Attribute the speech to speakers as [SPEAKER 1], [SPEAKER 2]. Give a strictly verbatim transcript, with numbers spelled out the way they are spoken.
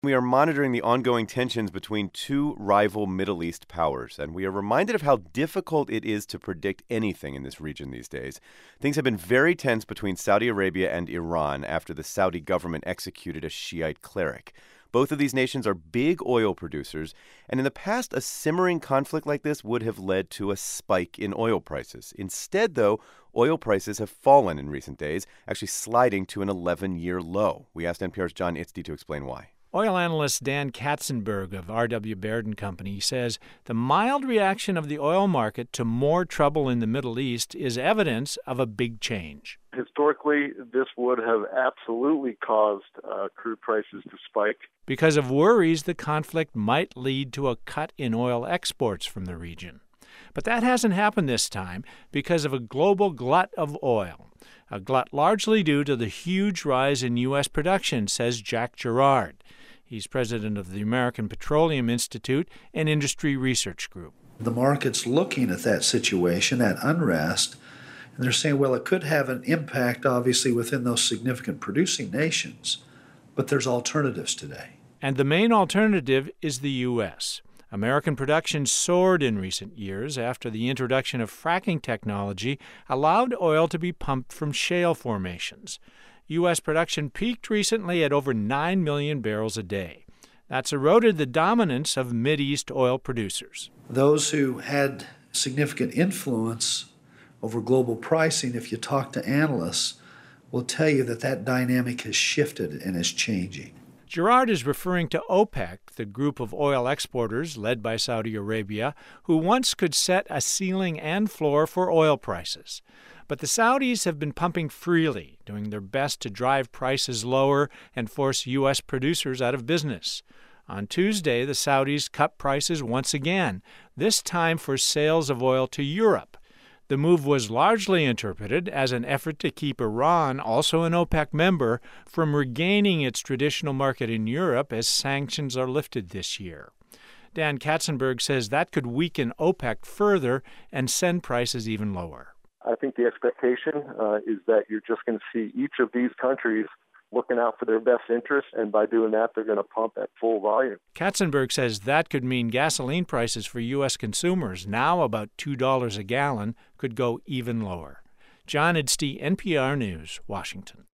[SPEAKER 1] We are monitoring the ongoing tensions between two rival Middle East powers, and we are reminded of how difficult it is to predict anything in this region these days. Things have been very tense between Saudi Arabia and Iran after the Saudi government executed a Shiite cleric. Both of these nations are big oil producers, and in the past, a simmering conflict like this would have led to a spike in oil prices. Instead, though, oil prices have fallen in recent days, actually sliding to an eleven-year low. We asked N P R's John Itzty to explain why.
[SPEAKER 2] Oil analyst Dan Katzenberg of R W. Baird and Company says the mild reaction of the oil market to more trouble in the Middle East is evidence of a big change.
[SPEAKER 3] Historically, this would have absolutely caused uh, crude prices to spike.
[SPEAKER 2] Because of worries the conflict might lead to a cut in oil exports from the region. But that hasn't happened this time because of a global glut of oil, a glut largely due to the huge rise in U S production, says Jack Gerard. He's president of the American Petroleum Institute and Industry Research Group.
[SPEAKER 4] The market's looking at that situation, that unrest, and they're saying, well, it could have an impact, obviously, within those significant producing nations, but there's alternatives today.
[SPEAKER 2] And the main alternative is the U S. American production soared in recent years after the introduction of fracking technology allowed oil to be pumped from shale formations. U S production peaked recently at over nine million barrels a day. That's eroded the dominance of Mideast oil producers.
[SPEAKER 4] Those who had significant influence over global pricing, if you talk to analysts, will tell you that that dynamic has shifted and is changing.
[SPEAKER 2] Gerard is referring to OPEC, the group of oil exporters led by Saudi Arabia, who once could set a ceiling and floor for oil prices. But the Saudis have been pumping freely, doing their best to drive prices lower and force U S producers out of business. On Tuesday, the Saudis cut prices once again, this time for sales of oil to Europe. The move was largely interpreted as an effort to keep Iran, also an OPEC member, from regaining its traditional market in Europe as sanctions are lifted this year. Dan Katzenberg says that could weaken OPEC further and send prices even lower.
[SPEAKER 3] I think the expectation uh, is that you're just going to see each of these countries looking out for their best interests, and by doing that, they're going to pump at full volume.
[SPEAKER 2] Katzenberg says that could mean gasoline prices for U S consumers, now about two dollars a gallon, could go even lower. John Itzty, N P R News, Washington.